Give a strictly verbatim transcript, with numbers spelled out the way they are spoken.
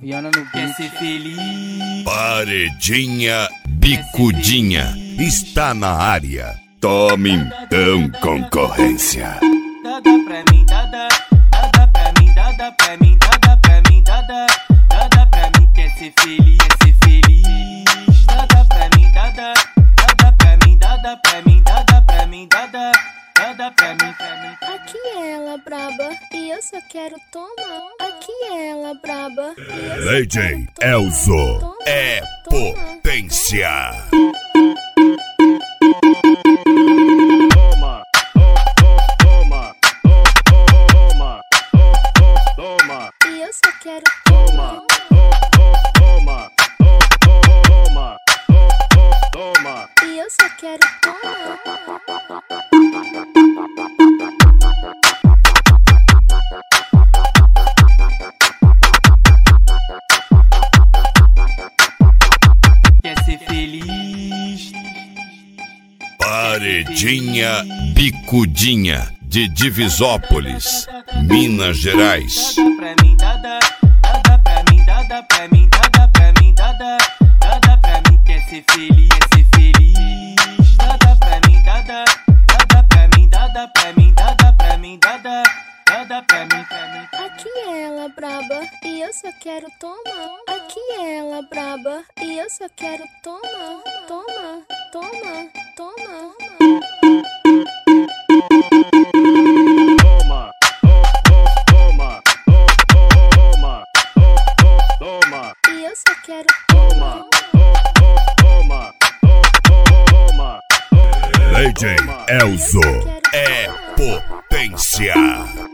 Viana no quer ser feliz. Paredinha Bicudinha está na área. Tome então, concorrência. Dada pra mim, dada, dada pra mim, dada pra mim, dada pra mim, dada, dada pra mim, quer ser feliz, quer ser feliz. Dada pra mim, dada, dada pra mim, dada pra mim, dada pra mim, dada, dada pra mim, pra mim. Aqui é ela braba e eu só quero tomar. Aqui é ela braba e eu só D J quero tomar. Elzo Toma, é toma, potência. Toma, toma, toma, toma, e eu só quero toma, tomar. toma, toma, toma. E eu só quero tomar. Quer ser feliz. Paredinha Bicudinha de Divisópolis, Minas Gerais. Dada pra mim, dada, dada pra mim, dada pra mim, dada pra mim, dada, dada pra mim, quer ser feliz, quer ser feliz. Dada pra mim, dada, dada pra mim, dada pra mim, dada pra mim, dada, dada pra mim, pra mim. Aqui é ela braba e eu só quero tomar. Aqui é ela braba e eu só quero tomar. Toma, toma, toma. Toma, toma, toma, toma. E eu só quero Toma, tomar. toma, toma. D J Elzo é potência.